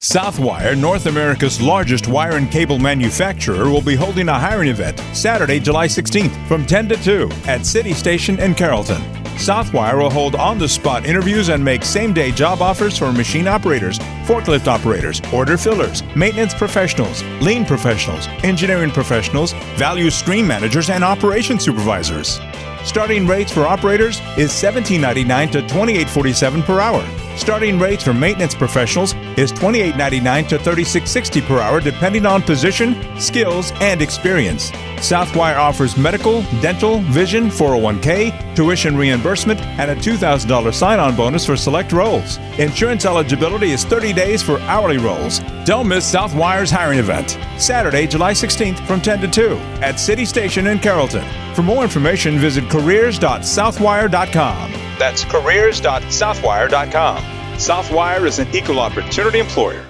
Southwire, North America's largest wire and cable manufacturer, will be holding a hiring event Saturday, July 16th from 10 to 2 at City Station in Carrollton. Southwire will hold on-the-spot interviews and make same-day job offers for machine operators, forklift operators, order fillers, maintenance professionals, lean professionals, engineering professionals, value stream managers, and operation supervisors. Starting rates for operators is $17.99 to $28.47 per hour. Starting rates for maintenance professionals is $28.99 to $36.60 per hour, depending on position, skills, and experience. Southwire offers medical, dental, vision, 401k, tuition reimbursement, and a $2,000 sign-on bonus for select roles. Insurance eligibility is 30 days for hourly roles. Don't miss Southwire's hiring event, Saturday, July 16th from 10 to 2 at City Station in Carrollton. For more information, visit careers.southwire.com. That's careers.southwire.com. Southwire is an equal opportunity employer.